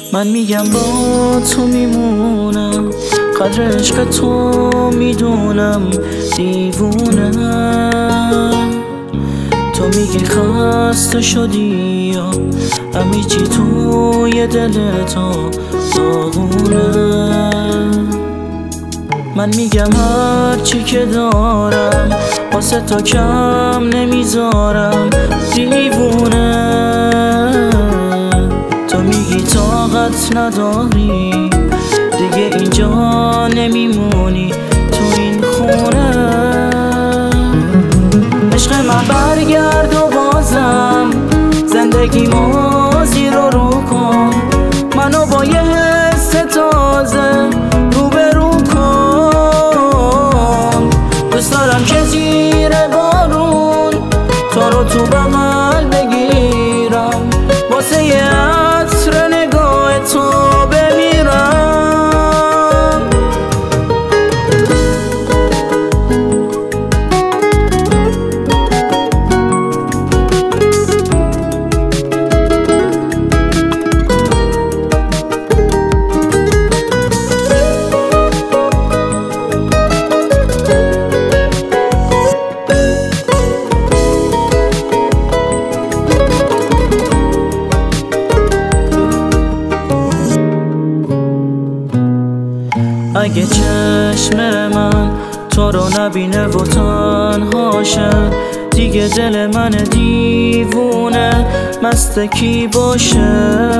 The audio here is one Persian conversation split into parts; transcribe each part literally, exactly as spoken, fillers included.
من میگم با تو میمونم، قدر عشق تو میدونم، دیوونه. تو میگی خسته شدی یا همه چی توی دل تو داغونه. من میگم هر چی که دارم واسه تو کم نمیذارم، دیوونه. تو میگی طاقت نداری دیگه اینجا نمیمونی تو این خونه. عشق من برگرد و بازم زندگیمو زیر و رو کن، منو با یه حس تازه روبرو کن. دوست دارم که زیر بارون تو رو تو بغل بگیرم، واسه یه عطر نگاه تو بمیرم. اگه چشم من تو رو نبینه و تنهاشه، دیگه دل من دیوونه مست کی باشه.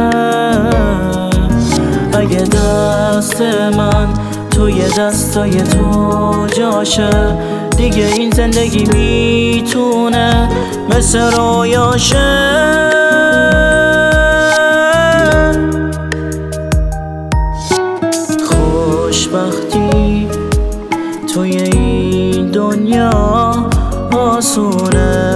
اگه دست من توی دستای تو جاشه، دیگه این زندگی میتونه مثل رویاشه. خوشبختی توی این دنیا آسونه،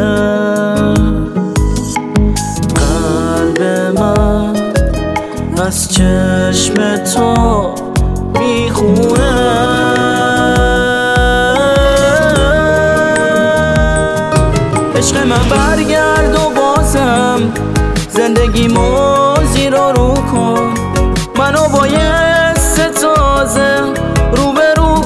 قلب من از چشم تو میخونه. عشق من برگرد و بازم زندگیمو زیر و رو کن، منو با یه حس تازه روبرو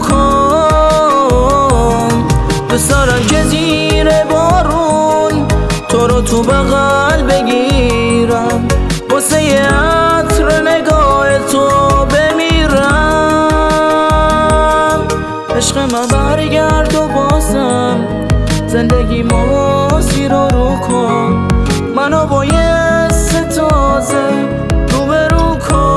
کن. دوست دارم که زیر بارون تو رو تو بغل بگیرم، واسه یه عطر نگاه تو بمیرم. عشق من برگرد و بازم زندگیمو زیر و رو کن، منو با یه حس تازه روبرو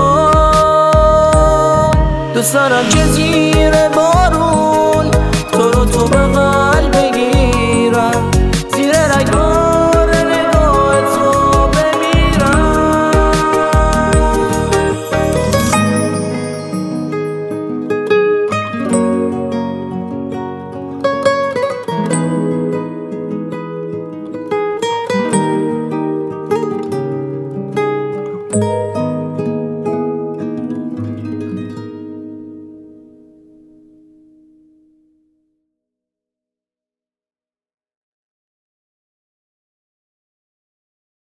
کن. دوست دارم که زیر بارون تو رو تو بغل بگیرم، زیر رگبار نگاه تو بمیرم.